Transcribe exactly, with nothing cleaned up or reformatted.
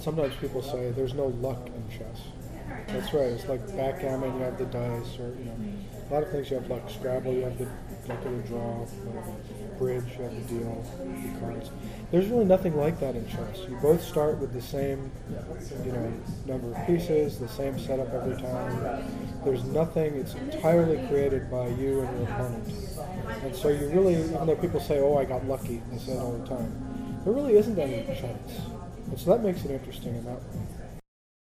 sometimes people say there's no luck in chess. That's right. It's like backgammon, you have the dice, or you know, a lot of things you have luck. Scrabble, you have the luck of the draw. Whatever. Bridge, you have the deal, the cards. There's really nothing like that in chess. You both start with the same, you know, number of pieces, the same setup every time. There's nothing. It's entirely created by you and your opponent. And so you really, even though people say, "Oh, I got lucky," they say it all the time. There really isn't any chance. And so that makes it interesting in that way.